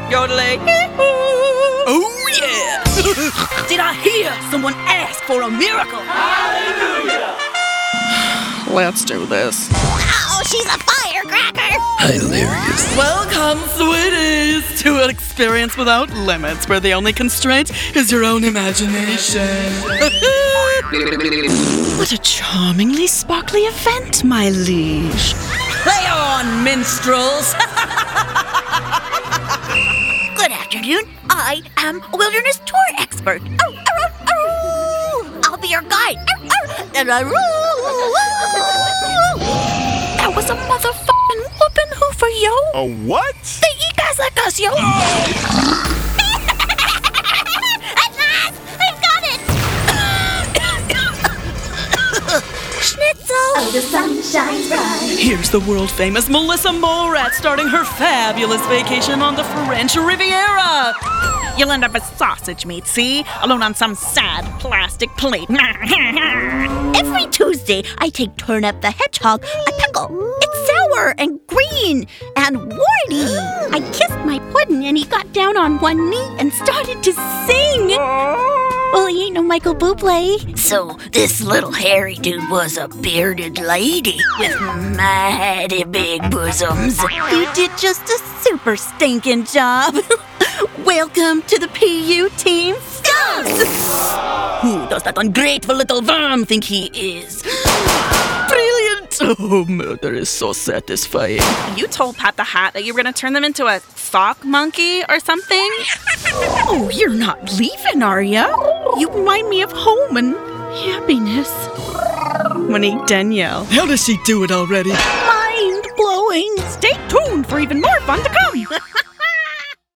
Yodelay. Oh, yeah. Did I hear someone ask for a miracle? Let's do this. Oh, she's a firecracker! Hilarious. Welcome, sweeties, to an experience without limits, where the only constraint is your own imagination. What a charmingly sparkly event, my liege. Play on, minstrels! Good afternoon. I am a wilderness tour expert. I'll be your guide. That was a motherfucking whooping who for yo. A what? The Ikasakas, yo. At last, I've got it. Schnitzel. Oh, the sun shines bright. Here's the world-famous Melissa Morat starting her fabulous vacation on the French Riviera. You'll end up as sausage meat, see? Alone on some sad plastic plate. Every Tuesday, I take Turnip the Hedgehog a pickle. It's sour and green and warty. I kissed my puddin' and he got down on one knee and started to sing. Well, he ain't no Michael Bublé. So this little hairy dude was a bearded lady with mighty big bosoms. You did just a super stinking job. Welcome to the PU Team Skunks! Who does that ungrateful little worm think he is? Brilliant! Oh, murder is so satisfying. You told Pat the Hat that you were going to turn them into a sock monkey or something? Oh, you're not leaving, are ya? You remind me of home and happiness. Monique Danielle. How does she do it already? Mind-blowing. Stay tuned for even more fun to come.